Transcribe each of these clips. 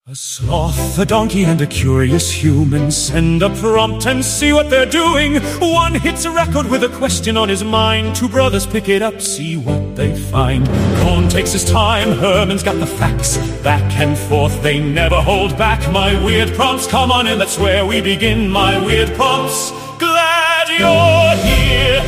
A sloth, a donkey, and a curious human send a prompt and see what they're doing. One hits a record with a question on his mind. Two brothers pick it up, see what they find. Cohn takes his time, Herman's got the facts. Back and forth, they never hold back. My weird prompts, come on in, that's where we begin. My weird prompts, glad you're here.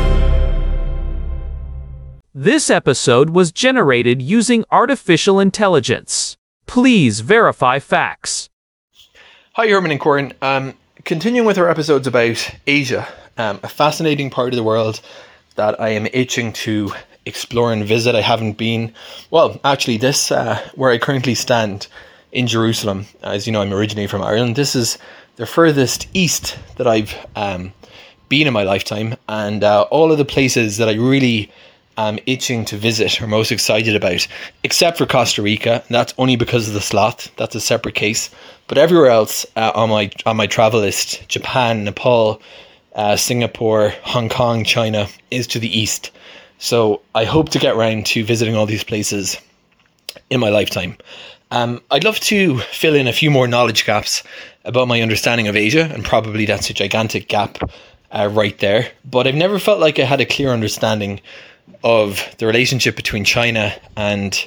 This episode was generated using artificial intelligence. Please verify facts. Hi, Herman and Corin. Continuing with our episodes about Asia, a fascinating part of the world that I am itching to explore and visit. I haven't been, well, actually this, where I currently stand in Jerusalem. As you know, I'm originally from Ireland. This is the furthest east that I've been in my lifetime. And all of the places that I really am itching to visit or most excited about, except for Costa Rica. That's only because of the sloth. That's a separate case. But everywhere else on my travel list, Japan, Nepal, Singapore, Hong Kong, China, is to the east. So I hope to get around to visiting all these places in my lifetime. I'd love to fill in a few more knowledge gaps about my understanding of Asia, and probably that's a gigantic gap right there. But I've never felt like I had a clear understanding of the relationship between China and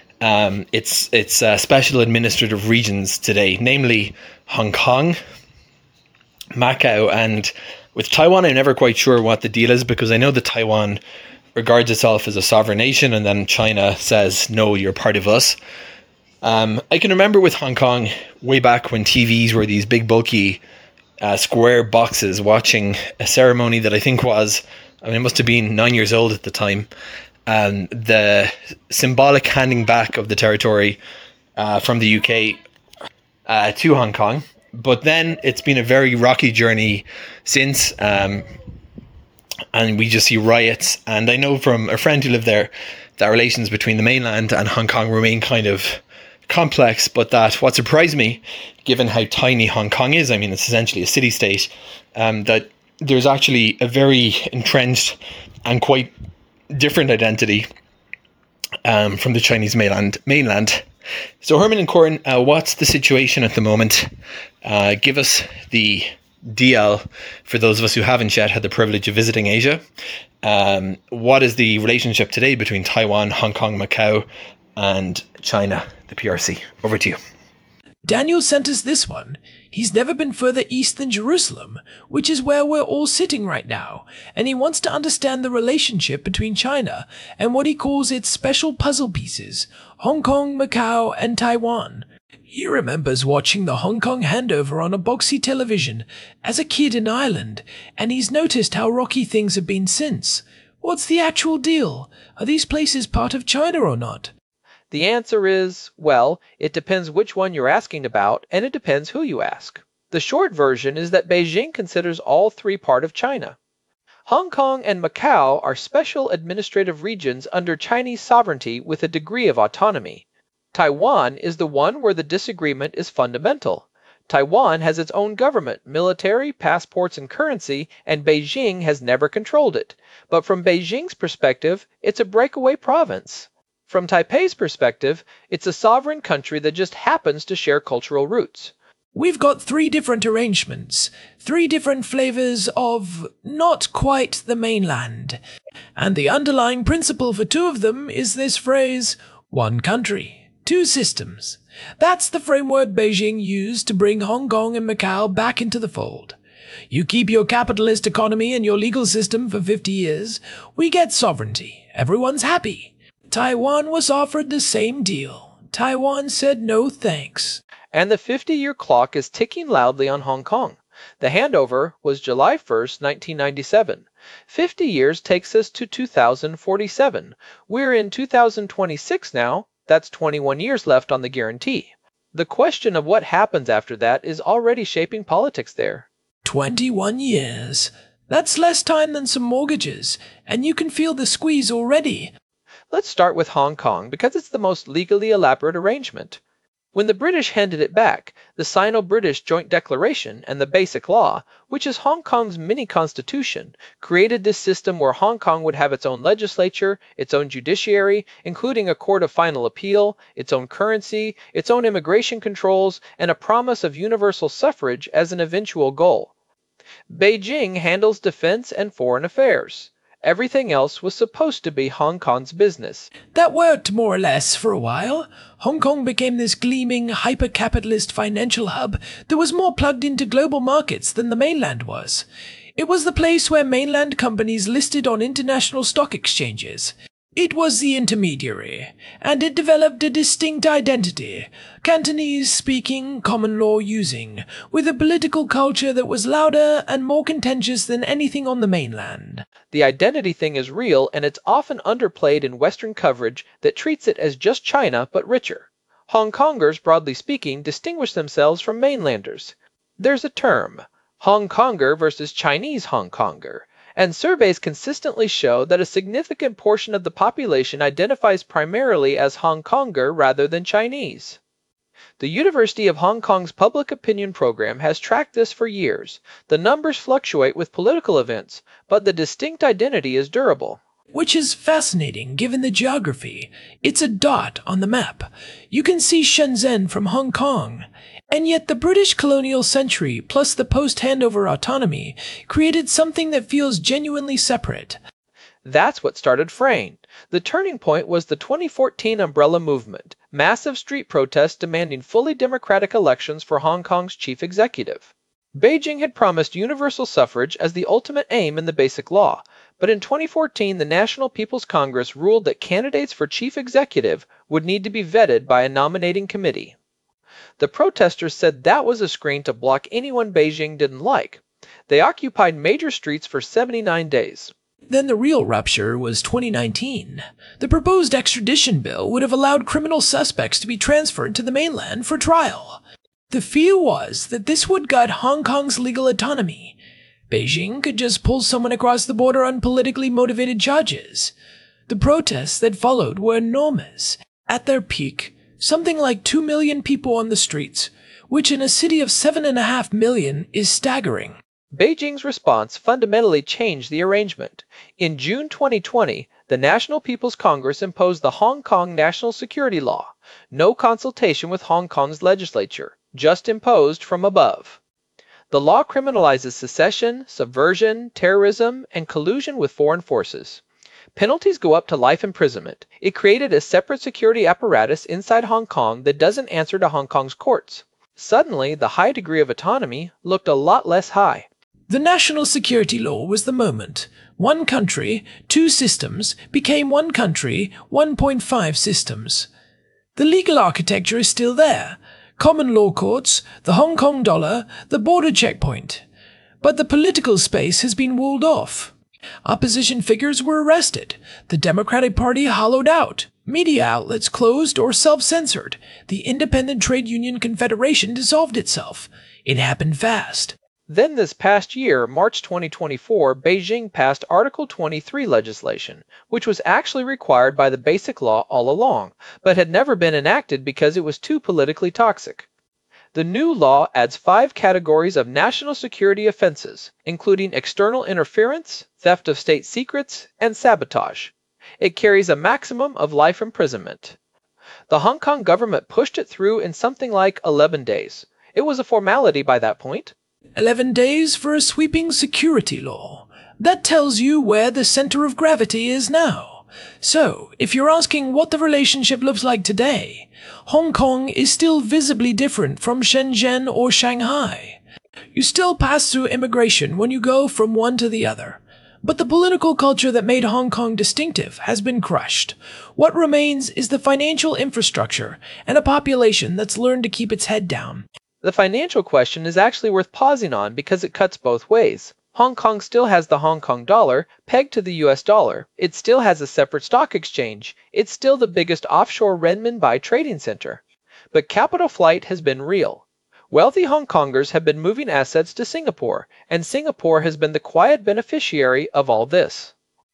its special administrative regions today, namely Hong Kong, Macau, and with Taiwan. I'm never quite sure what the deal is, because I know that Taiwan regards itself as a sovereign nation, and then China says, no, you're part of us. I can remember with Hong Kong way back when TVs were these big bulky square boxes, watching a ceremony that I think was, I must have been 9 years old at the time. The symbolic handing back of the territory from the UK to Hong Kong. But then it's been a very rocky journey since. And we just see riots. And I know from a friend who lived there that relations between the mainland and Hong Kong remain kind of complex. But that what surprised me, given how tiny Hong Kong is, I mean, it's essentially a city-state, that there's actually a very entrenched and quite different identity from the Chinese mainland. So Herman and Corin, what's the situation at the moment? Give us the DL for those of us who haven't yet had the privilege of visiting Asia. What is the relationship today between Taiwan, Hong Kong, Macau, and China, the PRC? Over to you. Daniel sent us this one. He's never been further east than Jerusalem, which is where we're all sitting right now, and he wants to understand the relationship between China and what he calls its special puzzle pieces, Hong Kong, Macau, and Taiwan. He remembers watching the Hong Kong handover on a boxy television as a kid in Ireland, and he's noticed how rocky things have been since. What's the actual deal? Are these places part of China or not? The answer is, well, it depends which one you're asking about, and it depends who you ask. The short version is that Beijing considers all three part of China. Hong Kong and Macau are special administrative regions under Chinese sovereignty with a degree of autonomy. Taiwan is the one where the disagreement is fundamental. Taiwan has its own government, military, passports, and currency, and Beijing has never controlled it. But from Beijing's perspective, it's a breakaway province. From Taipei's perspective, it's a sovereign country that just happens to share cultural roots. We've got three different arrangements, three different flavors of not quite the mainland. And the underlying principle for two of them is this phrase, one country, two systems. That's the framework Beijing used to bring Hong Kong and Macau back into the fold. You keep your capitalist economy and your legal system for 50 years, we get sovereignty. Everyone's happy. Taiwan was offered the same deal. Taiwan said no thanks. And the 50-year clock is ticking loudly on Hong Kong. The handover was July 1st, 1997. 50 years takes us to 2047. We're in 2026 now. That's 21 years left on the guarantee. The question of what happens after that is already shaping politics there. 21 years. That's less time than some mortgages, and you can feel the squeeze already. Let's start with Hong Kong because it's the most legally elaborate arrangement. When the British handed it back, the Sino-British Joint Declaration and the Basic Law, which is Hong Kong's mini-constitution, created this system where Hong Kong would have its own legislature, its own judiciary, including a court of final appeal, its own currency, its own immigration controls, and a promise of universal suffrage as an eventual goal. Beijing handles defense and foreign affairs. Everything else was supposed to be Hong Kong's business. That worked more or less for a while. Hong Kong became this gleaming, hyper-capitalist financial hub that was more plugged into global markets than the mainland was. It was the place where mainland companies listed on international stock exchanges. It was the intermediary, and it developed a distinct identity, Cantonese-speaking, common law-using, with a political culture that was louder and more contentious than anything on the mainland. The identity thing is real, and it's often underplayed in Western coverage that treats it as just China, but richer. Hong Kongers, broadly speaking, distinguish themselves from mainlanders. There's a term, Hong Konger versus Chinese Hong Konger, and surveys consistently show that a significant portion of the population identifies primarily as Hong Konger rather than Chinese. The University of Hong Kong's Public Opinion Program has tracked this for years. The numbers fluctuate with political events, but the distinct identity is durable. Which is fascinating given the geography. It's a dot on the map. You can see Shenzhen from Hong Kong. And yet the British colonial century plus the post-handover autonomy created something that feels genuinely separate. That's what started fraying. The turning point was the 2014 Umbrella Movement, massive street protests demanding fully democratic elections for Hong Kong's chief executive. Beijing had promised universal suffrage as the ultimate aim in the Basic Law, but in 2014 the National People's Congress ruled that candidates for chief executive would need to be vetted by a nominating committee. The protesters said that was a screen to block anyone Beijing didn't like. They occupied major streets for 79 days. Then the real rupture was 2019. The proposed extradition bill would have allowed criminal suspects to be transferred to the mainland for trial. The fear was that this would gut Hong Kong's legal autonomy. Beijing could just pull someone across the border on politically motivated charges. The protests that followed were enormous. At their peak, something like 2 million people on the streets, which in a city of 7.5 million is staggering. Beijing's response fundamentally changed the arrangement. In June 2020, the National People's Congress imposed the Hong Kong National Security Law, no consultation with Hong Kong's legislature, just imposed from above. The law criminalizes secession, subversion, terrorism, and collusion with foreign forces. Penalties go up to life imprisonment. It created a separate security apparatus inside Hong Kong that doesn't answer to Hong Kong's courts. Suddenly, the high degree of autonomy looked a lot less high. The national security law was the moment. One country, two systems became one country, 1.5 systems. The legal architecture is still there. Common law courts, the Hong Kong dollar, the border checkpoint. But the political space has been walled off. Opposition figures were arrested. The Democratic Party hollowed out. Media outlets closed or self-censored. The Independent Trade Union Confederation dissolved itself. It happened fast. Then this past year, March 2024, Beijing passed Article 23 legislation, which was actually required by the Basic Law all along, but had never been enacted because it was too politically toxic. The new law adds 5 categories of national security offenses, including external interference, theft of state secrets, and sabotage. It carries a maximum of life imprisonment. The Hong Kong government pushed it through in something like 11 days. It was a formality by that point. 11 days for a sweeping security law. That tells you where the center of gravity is now. So, if you're asking what the relationship looks like today, Hong Kong is still visibly different from Shenzhen or Shanghai. You still pass through immigration when you go from one to the other. But the political culture that made Hong Kong distinctive has been crushed. What remains is the financial infrastructure and a population that's learned to keep its head down. The financial question is actually worth pausing on because it cuts both ways. Hong Kong still has the Hong Kong dollar pegged to the US dollar. It still has a separate stock exchange. It's still the biggest offshore renminbi trading center. But capital flight has been real. Wealthy Hong Kongers have been moving assets to Singapore, and Singapore has been the quiet beneficiary of all this.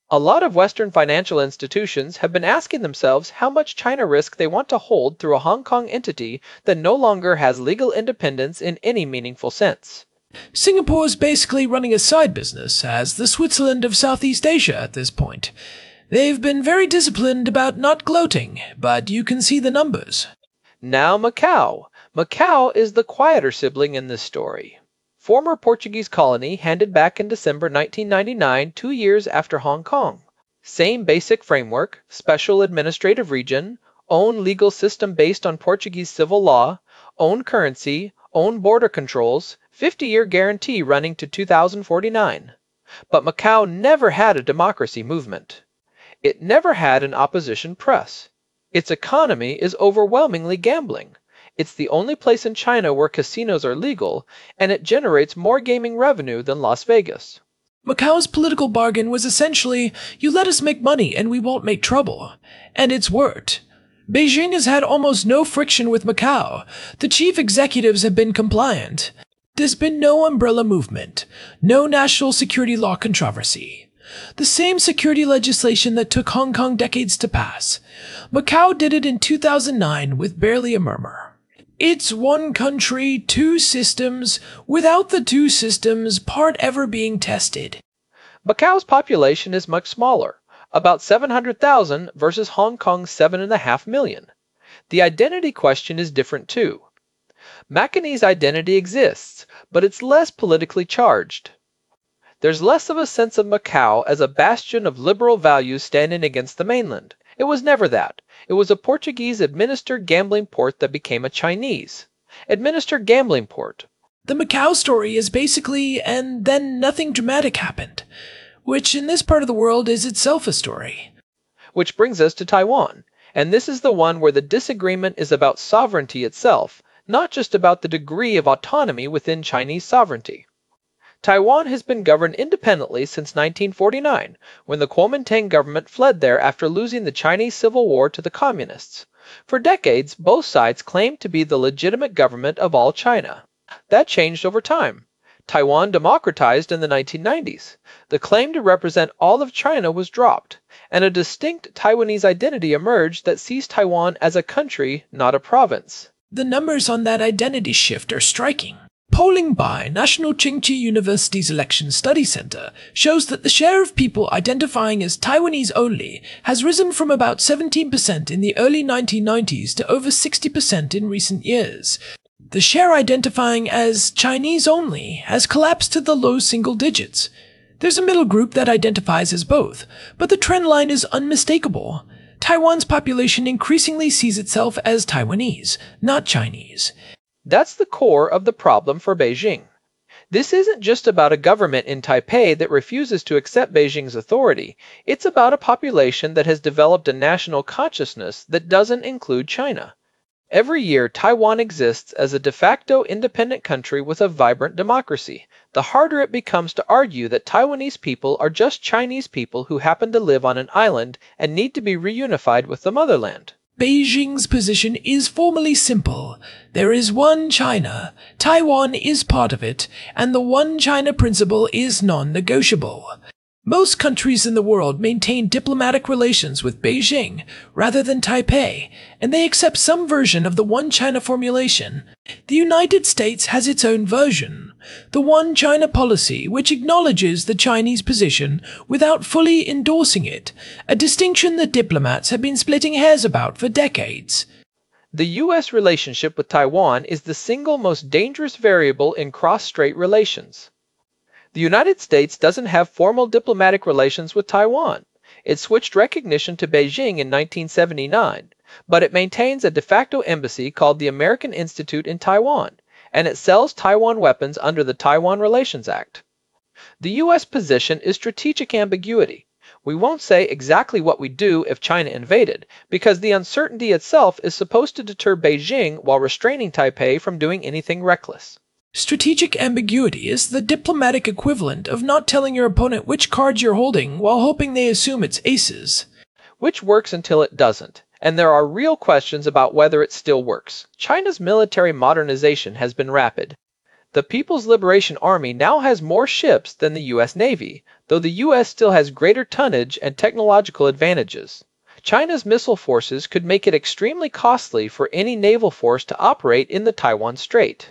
A lot of Western financial institutions have been asking themselves how much China risk they want to hold through a Hong Kong entity that no longer has legal independence in any meaningful sense. Singapore's basically running a side business as the Switzerland of Southeast Asia at this point. They've been very disciplined about not gloating, but you can see the numbers. Now Macau. Macau is the quieter sibling in this story. Former Portuguese colony handed back in December 1999, 2 years after Hong Kong. Same basic framework, special administrative region, own legal system based on Portuguese civil law, own currency, own border controls, 50-year guarantee running to 2049. But Macau never had a democracy movement. It never had an opposition press. Its economy is overwhelmingly gambling. It's the only place in China where casinos are legal, and it generates more gaming revenue than Las Vegas. Macau's political bargain was essentially, you let us make money and we won't make trouble. And it's worked. Beijing has had almost no friction with Macau. The chief executives have been compliant. There's been no umbrella movement, no national security law controversy. The same security legislation that took Hong Kong decades to pass. Macau did it in 2009 with barely a murmur. It's one country, two systems, without the two systems part ever being tested. Macau's population is much smaller, about 700,000 versus Hong Kong's 7.5 million. The identity question is different too. Macanese identity exists, but it's less politically charged. There's less of a sense of Macau as a bastion of liberal values standing against the mainland. It was never that. It was a Portuguese-administered gambling port that became a Chinese-administered gambling port. The Macau story is basically, and then nothing dramatic happened, which in this part of the world is itself a story. Which brings us to Taiwan, and this is the one where the disagreement is about sovereignty itself, not just about the degree of autonomy within Chinese sovereignty. Taiwan has been governed independently since 1949, when the Kuomintang government fled there after losing the Chinese Civil War to the Communists. For decades, both sides claimed to be the legitimate government of all China. That changed over time. Taiwan democratized in the 1990s. The claim to represent all of China was dropped, and a distinct Taiwanese identity emerged that sees Taiwan as a country, not a province. The numbers on that identity shift are striking. Polling by National Tsinghua University's Election Study Center shows that the share of people identifying as Taiwanese only has risen from about 17% in the early 1990s to over 60% in recent years. The share identifying as Chinese only has collapsed to the low single digits. There's a middle group that identifies as both, but the trend line is unmistakable. Taiwan's population increasingly sees itself as Taiwanese, not Chinese. That's the core of the problem for Beijing. This isn't just about a government in Taipei that refuses to accept Beijing's authority. It's about a population that has developed a national consciousness that doesn't include China. Every year, Taiwan exists as a de facto independent country with a vibrant democracy. The harder it becomes to argue that Taiwanese people are just Chinese people who happen to live on an island and need to be reunified with the motherland. Beijing's position is formally simple. There is one China, Taiwan is part of it, and the one China principle is non-negotiable. Most countries in the world maintain diplomatic relations with Beijing rather than Taipei, and they accept some version of the one China formulation. The United States has its own version, the one China policy, which acknowledges the Chinese position without fully endorsing it, a distinction that diplomats have been splitting hairs about for decades. The U.S. relationship with Taiwan is the single most dangerous variable in cross-strait relations. The United States doesn't have formal diplomatic relations with Taiwan. It switched recognition to Beijing in 1979, but it maintains a de facto embassy called the American Institute in Taiwan, and it sells Taiwan weapons under the Taiwan Relations Act. The U.S. position is strategic ambiguity. We won't say exactly what we'd do if China invaded, because the uncertainty itself is supposed to deter Beijing while restraining Taipei from doing anything reckless. Strategic ambiguity is the diplomatic equivalent of not telling your opponent which cards you're holding while hoping they assume it's aces. Which works until it doesn't, and there are real questions about whether it still works. China's military modernization has been rapid. The People's Liberation Army now has more ships than the U.S. Navy, though the U.S. still has greater tonnage and technological advantages. China's missile forces could make it extremely costly for any naval force to operate in the Taiwan Strait.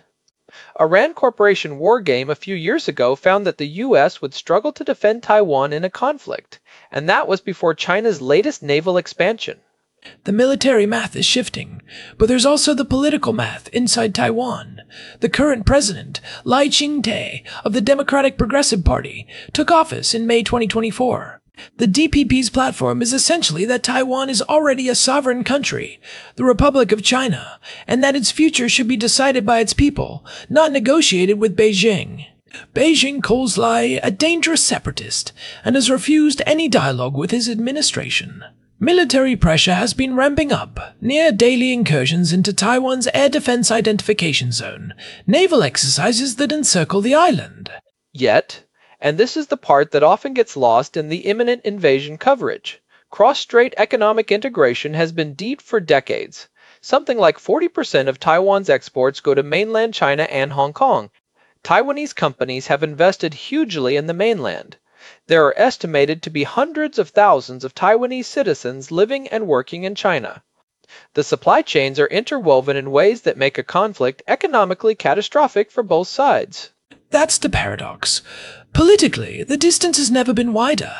A Rand Corporation war game a few years ago found that the U.S. would struggle to defend Taiwan in a conflict, and that was before China's latest naval expansion. The military math is shifting, but there's also the political math inside Taiwan. The current president, Lai Ching-te, of the Democratic Progressive Party, took office in May 2024. The DPP's platform is essentially that Taiwan is already a sovereign country, the Republic of China, and that its future should be decided by its people, not negotiated with Beijing. Beijing calls Lai a dangerous separatist and has refused any dialogue with his administration. Military pressure has been ramping up, near daily incursions into Taiwan's air defense identification zone, naval exercises that encircle the island. Yet, and this is the part that often gets lost in the imminent invasion coverage, cross-strait economic integration has been deep for decades. Something like 40% of Taiwan's exports go to mainland China and Hong Kong. Taiwanese companies have invested hugely in the mainland. There are estimated to be hundreds of thousands of Taiwanese citizens living and working in China. The supply chains are interwoven in ways that make a conflict economically catastrophic for both sides. That's the paradox. Politically, the distance has never been wider.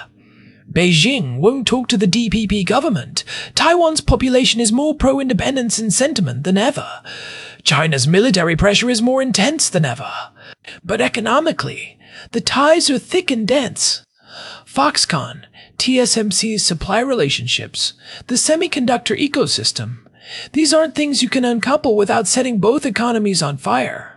Beijing won't talk to the DPP government. Taiwan's population is more pro-independence in sentiment than ever. China's military pressure is more intense than ever. But economically, the ties are thick and dense. Foxconn, TSMC's supply relationships, the semiconductor ecosystem, these aren't things you can uncouple without setting both economies on fire.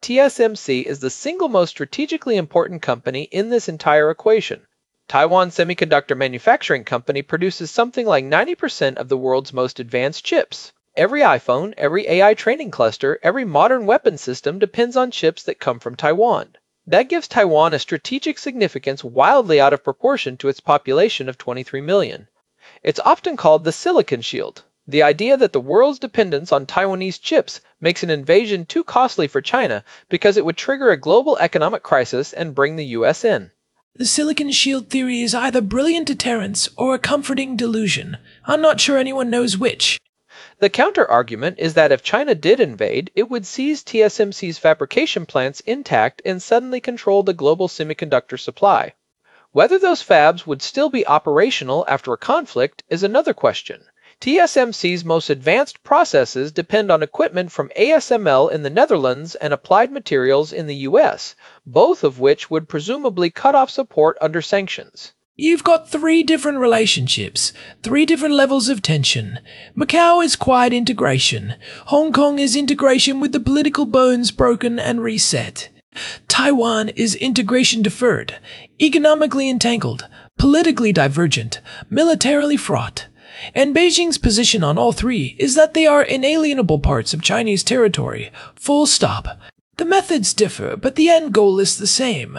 TSMC is the single most strategically important company in this entire equation. Taiwan Semiconductor Manufacturing Company produces something like 90% of the world's most advanced chips. Every iPhone, every AI training cluster, every modern weapon system depends on chips that come from Taiwan. That gives Taiwan a strategic significance wildly out of proportion to its population of 23 million. It's often called the Silicon Shield, the idea that the world's dependence on Taiwanese chips makes an invasion too costly for China because it would trigger a global economic crisis and bring the US in. The Silicon Shield theory is either brilliant deterrence or a comforting delusion. I'm not sure anyone knows which. The counter-argument is that if China did invade, it would seize TSMC's fabrication plants intact and suddenly control the global semiconductor supply. Whether those fabs would still be operational after a conflict is another question. TSMC's most advanced processes depend on equipment from ASML in the Netherlands and Applied Materials in the US, both of which would presumably cut off support under sanctions. You've got 3 different relationships, 3 different levels of tension. Macau is quiet integration. Hong Kong is integration with the political bones broken and reset. Taiwan is integration deferred, economically entangled, politically divergent, militarily fraught. And Beijing's position on all 3 is that they are inalienable parts of Chinese territory, full stop. The methods differ, but the end goal is the same.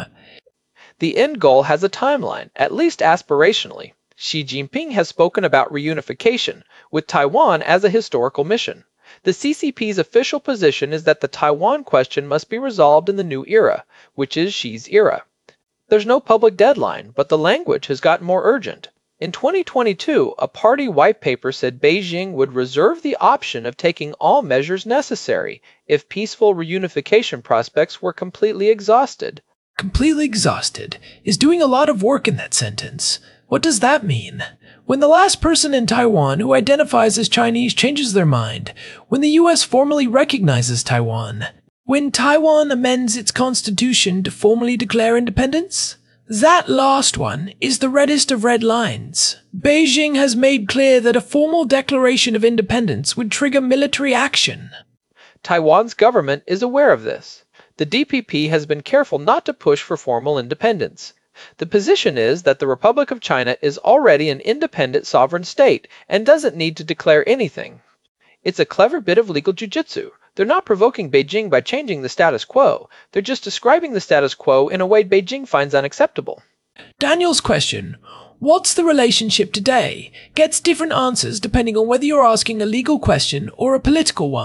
The end goal has a timeline, at least aspirationally. Xi Jinping has spoken about reunification, with Taiwan as a historical mission. The CCP's official position is that the Taiwan question must be resolved in the new era, which is Xi's era. There's no public deadline, but the language has gotten more urgent. In 2022, a party white paper said Beijing would reserve the option of taking all measures necessary if peaceful reunification prospects were completely exhausted. Completely exhausted is doing a lot of work in that sentence. What does that mean? When the last person in Taiwan who identifies as Chinese changes their mind, when the US formally recognizes Taiwan, when Taiwan amends its constitution to formally declare independence? That last one is the reddest of red lines. Beijing has made clear that a formal declaration of independence would trigger military action. Taiwan's government is aware of this. The DPP has been careful not to push for formal independence. The position is that the Republic of China is already an independent sovereign state and doesn't need to declare anything. It's a clever bit of legal jujitsu. They're not provoking Beijing by changing the status quo. They're just describing the status quo in a way Beijing finds unacceptable. Daniel's question, what's the relationship today, gets different answers depending on whether you're asking a legal question or a political one.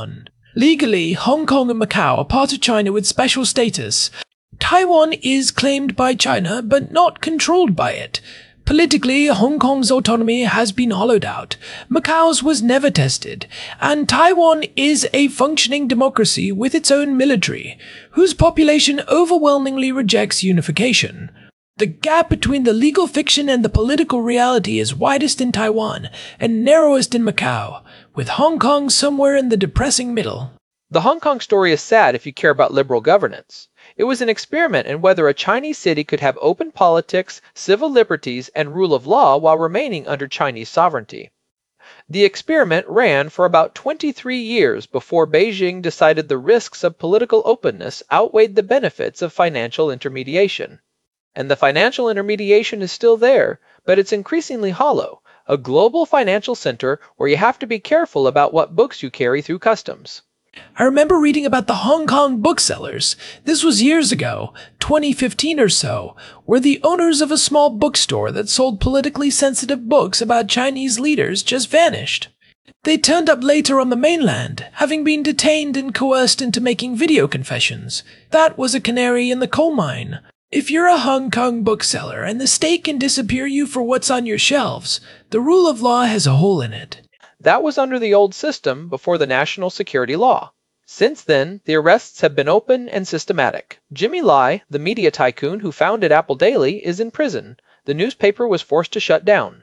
Legally, Hong Kong and Macau are part of China with special status. Taiwan is claimed by China, but not controlled by it. Politically, Hong Kong's autonomy has been hollowed out. Macau's was never tested, and Taiwan is a functioning democracy with its own military, whose population overwhelmingly rejects unification. The gap between the legal fiction and the political reality is widest in Taiwan and narrowest in Macau, with Hong Kong somewhere in the depressing middle. The Hong Kong story is sad if you care about liberal governance. It was an experiment in whether a Chinese city could have open politics, civil liberties, and rule of law while remaining under Chinese sovereignty. The experiment ran for about 23 years before Beijing decided the risks of political openness outweighed the benefits of financial intermediation. And the financial intermediation is still there, but it's increasingly hollow, a global financial center where you have to be careful about what books you carry through customs. I remember reading about the Hong Kong booksellers. This was years ago, 2015 or so, where the owners of a small bookstore that sold politically sensitive books about Chinese leaders just vanished. They turned up later on the mainland, having been detained and coerced into making video confessions. That was a canary in the coal mine. If you're a Hong Kong bookseller and the state can disappear you for what's on your shelves, the rule of law has a hole in it. That was under the old system before the national security law. Since then, the arrests have been open and systematic. Jimmy Lai, the media tycoon who founded Apple Daily, is in prison. The newspaper was forced to shut down.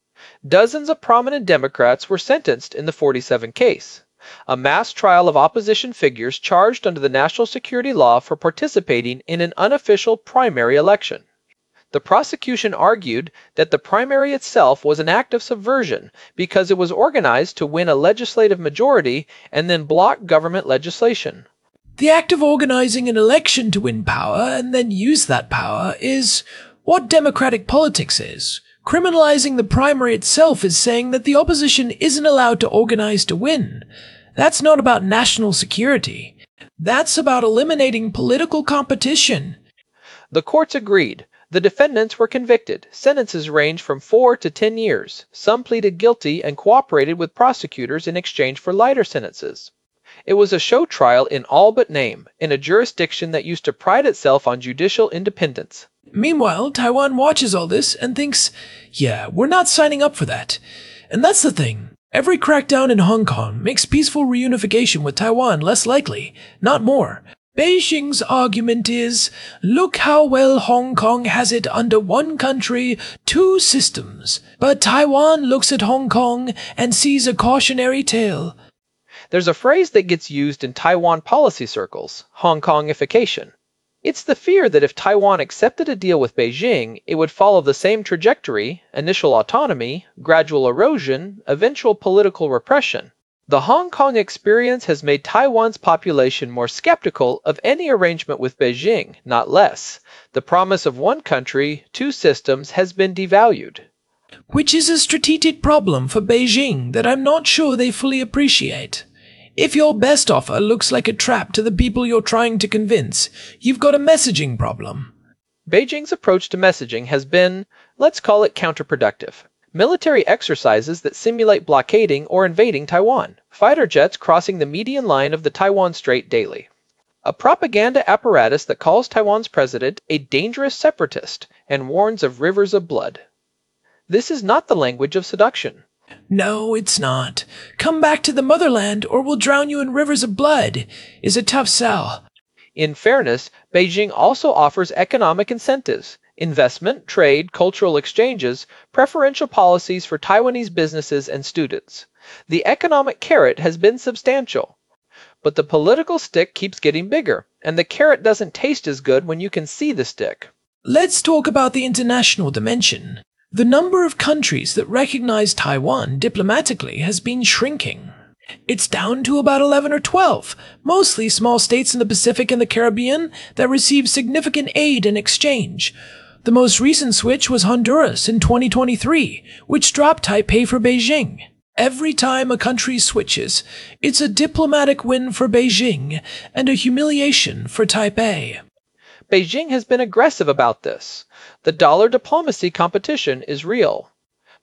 Dozens of prominent Democrats were sentenced in the 47 case, a mass trial of opposition figures charged under the national security law for participating in an unofficial primary election. The prosecution argued that the primary itself was an act of subversion because it was organized to win a legislative majority and then block government legislation. The act of organizing an election to win power and then use that power is what democratic politics is. Criminalizing the primary itself is saying that the opposition isn't allowed to organize to win. That's not about national security. That's about eliminating political competition. The courts agreed. The defendants were convicted. Sentences ranged from 4 to 10 years. Some pleaded guilty and cooperated with prosecutors in exchange for lighter sentences. It was a show trial in all but name, in a jurisdiction that used to pride itself on judicial independence. Meanwhile, Taiwan watches all this and thinks, yeah, we're not signing up for that. And that's the thing. Every crackdown in Hong Kong makes peaceful reunification with Taiwan less likely, not more. Beijing's argument is, look how well Hong Kong has it under one country, two systems. But Taiwan looks at Hong Kong and sees a cautionary tale. There's a phrase that gets used in Taiwan policy circles, Hong Kongification. It's the fear that if Taiwan accepted a deal with Beijing, it would follow the same trajectory, initial autonomy, gradual erosion, eventual political repression. The Hong Kong experience has made Taiwan's population more skeptical of any arrangement with Beijing, not less. The promise of one country, two systems has been devalued. Which is a strategic problem for Beijing that I'm not sure they fully appreciate. If your best offer looks like a trap to the people you're trying to convince, you've got a messaging problem. Beijing's approach to messaging has been, let's call it counterproductive. Military exercises that simulate blockading or invading Taiwan. Fighter jets crossing the median line of the Taiwan Strait daily. A propaganda apparatus that calls Taiwan's president a dangerous separatist and warns of rivers of blood. This is not the language of seduction. No, it's not. Come back to the motherland or we'll drown you in rivers of blood is a tough sell. In fairness, Beijing also offers economic incentives. Investment, trade, cultural exchanges, preferential policies for Taiwanese businesses and students. The economic carrot has been substantial. But the political stick keeps getting bigger, and the carrot doesn't taste as good when you can see the stick. Let's talk about the international dimension. The number of countries that recognize Taiwan diplomatically has been shrinking. It's down to about 11 or 12, mostly small states in the Pacific and the Caribbean that receive significant aid in exchange. The most recent switch was Honduras in 2023, which dropped Taipei for Beijing. Every time a country switches, it's a diplomatic win for Beijing and a humiliation for Taipei. Beijing has been aggressive about this. The dollar diplomacy competition is real.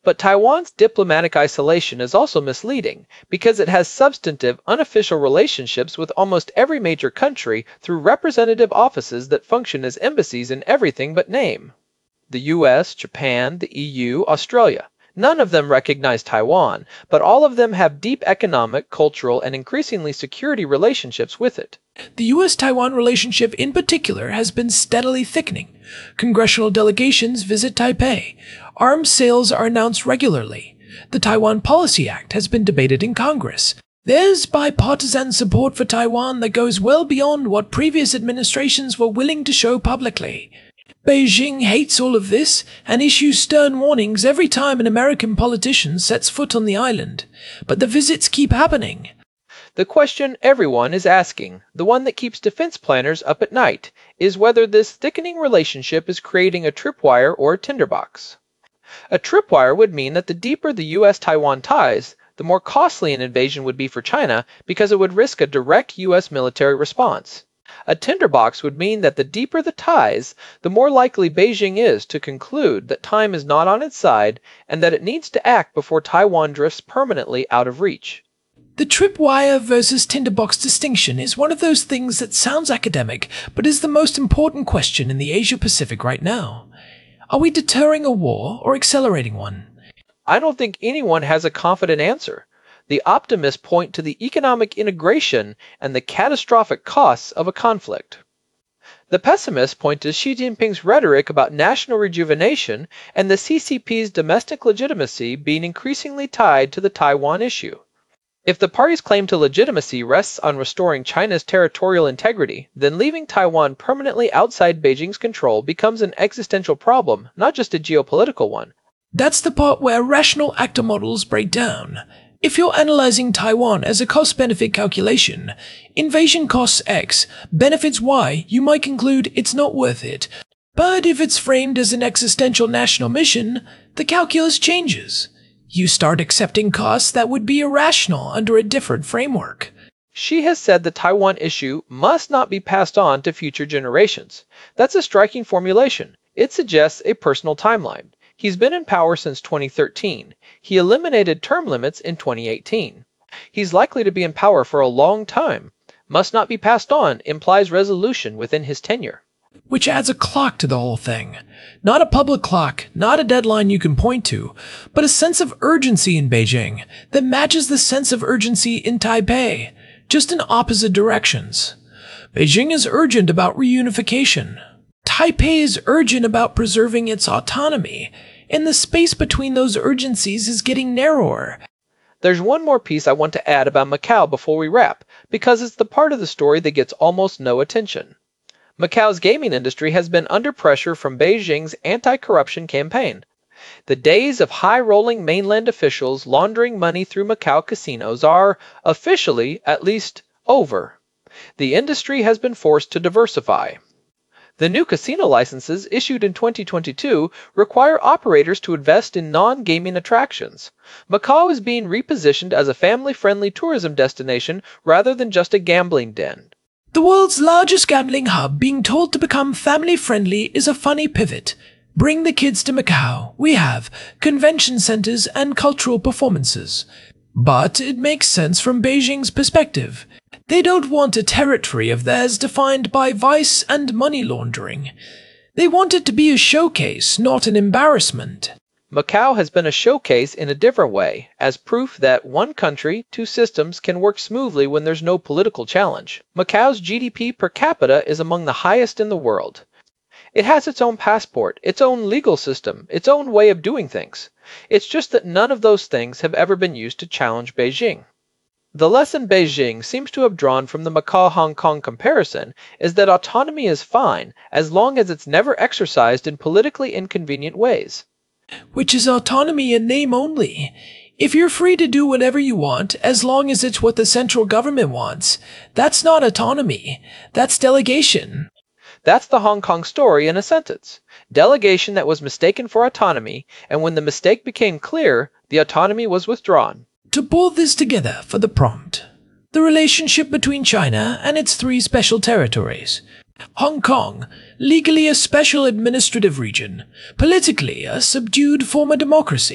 But Taiwan's diplomatic isolation is also misleading because it has substantive, unofficial relationships with almost every major country through representative offices that function as embassies in everything but name. The US, Japan, the EU, Australia. None of them recognize Taiwan, but all of them have deep economic, cultural, and increasingly security relationships with it. The U.S.-Taiwan relationship in particular has been steadily thickening. Congressional delegations visit Taipei. Arms sales are announced regularly. The Taiwan Policy Act has been debated in Congress. There's bipartisan support for Taiwan that goes well beyond what previous administrations were willing to show publicly. Beijing hates all of this and issues stern warnings every time an American politician sets foot on the island. But the visits keep happening. The question everyone is asking, the one that keeps defense planners up at night, is whether this thickening relationship is creating a tripwire or a tinderbox. A tripwire would mean that the deeper the U.S.-Taiwan ties, the more costly an invasion would be for China because it would risk a direct U.S. military response. A tinderbox would mean that the deeper the ties, the more likely Beijing is to conclude that time is not on its side and that it needs to act before Taiwan drifts permanently out of reach. The tripwire versus tinderbox distinction is one of those things that sounds academic, but is the most important question in the Asia-Pacific right now. Are we deterring a war or accelerating one? I don't think anyone has a confident answer. The optimists point to the economic integration and the catastrophic costs of a conflict. The pessimists point to Xi Jinping's rhetoric about national rejuvenation and the CCP's domestic legitimacy being increasingly tied to the Taiwan issue. If the party's claim to legitimacy rests on restoring China's territorial integrity, then leaving Taiwan permanently outside Beijing's control becomes an existential problem, not just a geopolitical one. That's the part where rational actor models break down. If you're analyzing Taiwan as a cost-benefit calculation, invasion costs X, benefits Y, you might conclude it's not worth it. But if it's framed as an existential national mission, the calculus changes. You start accepting costs that would be irrational under a different framework. Xi has said the Taiwan issue must not be passed on to future generations. That's a striking formulation. It suggests a personal timeline. He's been in power since 2013. He eliminated term limits in 2018. He's likely to be in power for a long time. Must not be passed on implies resolution within his tenure. Which adds a clock to the whole thing. Not a public clock, not a deadline you can point to, but a sense of urgency in Beijing that matches the sense of urgency in Taipei, just in opposite directions. Beijing is urgent about reunification. Taipei is urgent about preserving its autonomy, and the space between those urgencies is getting narrower. There's one more piece I want to add about Macau before we wrap, because it's the part of the story that gets almost no attention. Macau's gaming industry has been under pressure from Beijing's anti-corruption campaign. The days of high-rolling mainland officials laundering money through Macau casinos are, officially at least, over. The industry has been forced to diversify. The new casino licenses issued in 2022 require operators to invest in non-gaming attractions. Macau is being repositioned as a family-friendly tourism destination rather than just a gambling den. The world's largest gambling hub being told to become family-friendly is a funny pivot. Bring the kids to Macau. We have convention centers and cultural performances. But it makes sense from Beijing's perspective. They don't want a territory of theirs defined by vice and money laundering. They want it to be a showcase, not an embarrassment. Macau has been a showcase in a different way, as proof that one country, two systems can work smoothly when there's no political challenge. Macau's GDP per capita is among the highest in the world. It has its own passport, its own legal system, its own way of doing things. It's just that none of those things have ever been used to challenge Beijing. The lesson Beijing seems to have drawn from the Macau-Hong Kong comparison is that autonomy is fine as long as it's never exercised in politically inconvenient ways. Which is autonomy in name only. If you're free to do whatever you want, as long as it's what the central government wants, that's not autonomy. That's delegation. That's the Hong Kong story in a sentence. Delegation that was mistaken for autonomy, and when the mistake became clear, the autonomy was withdrawn. To pull this together for the prompt, the relationship between China and its 3 special territories. Hong Kong, legally a special administrative region, politically a subdued former democracy.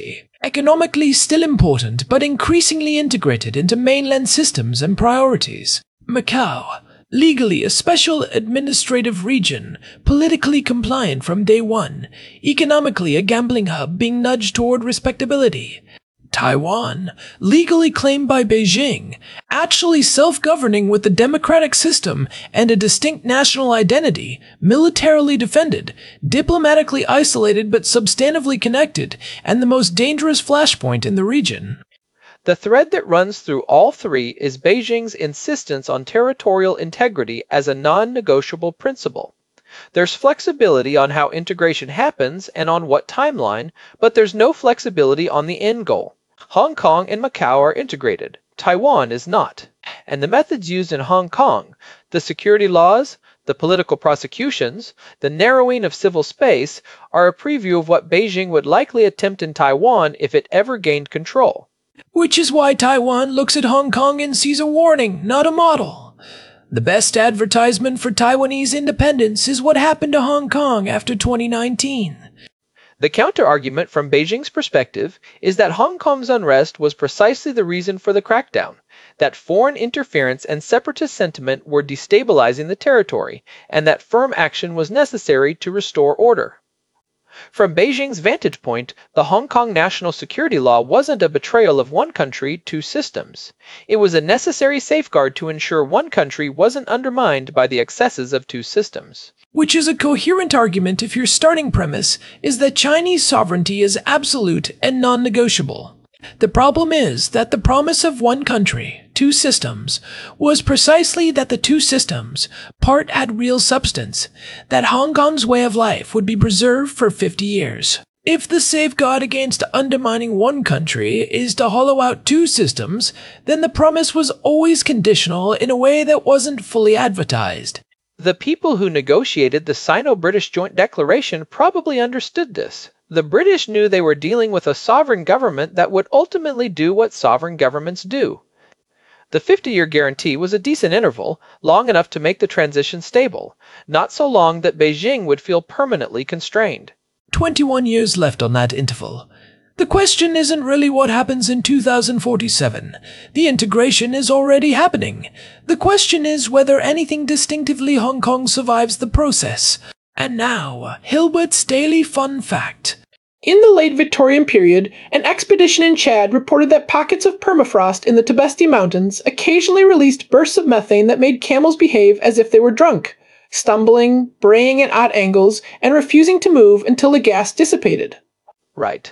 economically still important but increasingly integrated into mainland systems and priorities. Macau, legally a special administrative region, politically compliant from day one, economically a gambling hub being nudged toward respectability. Taiwan, legally claimed by Beijing, actually self-governing with a democratic system and a distinct national identity, militarily defended, diplomatically isolated but substantively connected, and the most dangerous flashpoint in the region. The thread that runs through all three is Beijing's insistence on territorial integrity as a non-negotiable principle. There's flexibility on how integration happens and on what timeline, but there's no flexibility on the end goal. Hong Kong and Macau are integrated. Taiwan is not. And the methods used in Hong Kong, the security laws, the political prosecutions, the narrowing of civil space, are a preview of what Beijing would likely attempt in Taiwan if it ever gained control. Which is why Taiwan looks at Hong Kong and sees a warning, not a model. The best advertisement for Taiwanese independence is what happened to Hong Kong after 2019. The counter-argument from Beijing's perspective is that Hong Kong's unrest was precisely the reason for the crackdown, that foreign interference and separatist sentiment were destabilizing the territory, and that firm action was necessary to restore order. From Beijing's vantage point, the Hong Kong national security law wasn't a betrayal of one country, two systems. It was a necessary safeguard to ensure one country wasn't undermined by the excesses of two systems. Which is a coherent argument if your starting premise is that Chinese sovereignty is absolute and non-negotiable. The problem is that the promise of one country, two systems, was precisely that the two systems, part had real substance, that Hong Kong's way of life would be preserved for 50 years. If the safeguard against undermining one country is to hollow out two systems, then the promise was always conditional in a way that wasn't fully advertised. The people who negotiated the Sino-British Joint Declaration probably understood this. The British knew they were dealing with a sovereign government that would ultimately do what sovereign governments do. The 50-year guarantee was a decent interval, long enough to make the transition stable, not so long that Beijing would feel permanently constrained. 21 years left on that interval. The question isn't really what happens in 2047. The integration is already happening. The question is whether anything distinctively Hong Kong survives the process. And now, Hilbert's Daily Fun Fact. In the late Victorian period, an expedition in Chad reported that pockets of permafrost in the Tibesti Mountains occasionally released bursts of methane that made camels behave as if they were drunk, stumbling, braying at odd angles, and refusing to move until the gas dissipated. Right.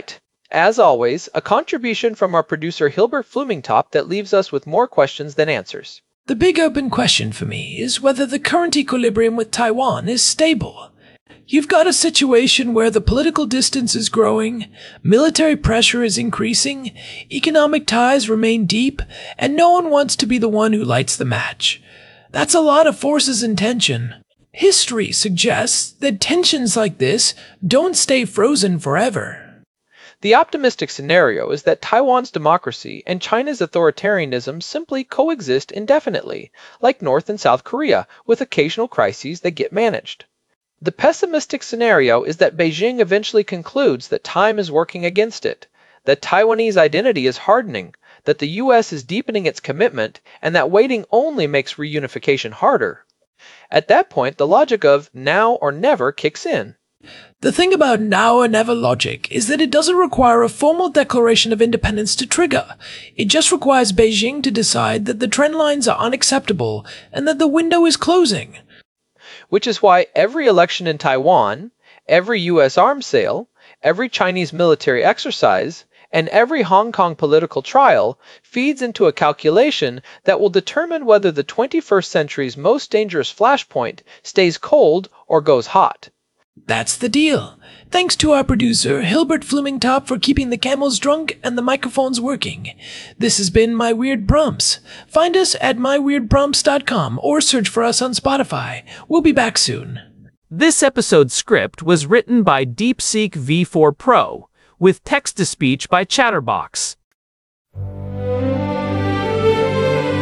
As always, a contribution from our producer Hilbert Flumingtop that leaves us with more questions than answers. The big open question for me is whether the current equilibrium with Taiwan is stable. You've got a situation where the political distance is growing, military pressure is increasing, economic ties remain deep, and no one wants to be the one who lights the match. That's a lot of forces in tension. History suggests that tensions like this don't stay frozen forever. The optimistic scenario is that Taiwan's democracy and China's authoritarianism simply coexist indefinitely, like North and South Korea, with occasional crises that get managed. The pessimistic scenario is that Beijing eventually concludes that time is working against it, that Taiwanese identity is hardening, that the U.S. is deepening its commitment, and that waiting only makes reunification harder. At that point, the logic of now or never kicks in. The thing about now or never logic is that it doesn't require a formal declaration of independence to trigger. It just requires Beijing to decide that the trend lines are unacceptable and that the window is closing. Which is why every election in Taiwan, every U.S. arms sale, every Chinese military exercise, and every Hong Kong political trial feeds into a calculation that will determine whether the 21st century's most dangerous flashpoint stays cold or goes hot. That's the deal. Thanks to our producer, Hilbert Flumingtop, for keeping the camels drunk and the microphones working. This has been My Weird Prompts. Find us at myweirdprompts.com or search for us on Spotify. We'll be back soon. This episode's script was written by DeepSeek V4 Pro, with text-to-speech by Chatterbox.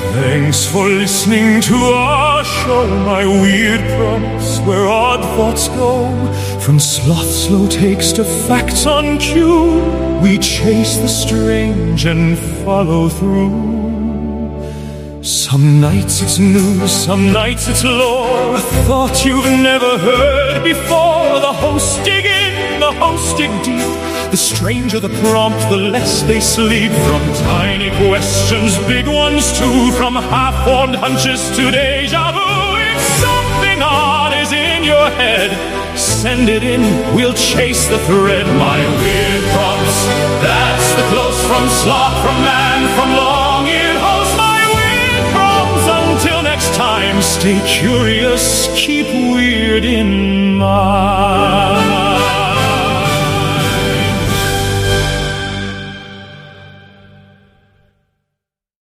Thanks for listening to our show, my weird prompts, where odd thoughts go. From sloth slow takes to facts on cue, we chase the strange and follow through. Some nights it's news, some nights it's lore, a thought you've never heard before. The hosts dig in, the hosts dig deep. The stranger the prompt, the less they sleep. From tiny questions, big ones too. From half-formed hunches to deja vu. If something odd is in your head, send it in, we'll chase the thread. My weird prompts, that's the close from sloth, from man, from long-eared host. My weird prompts, until next time, stay curious, keep weird in mind.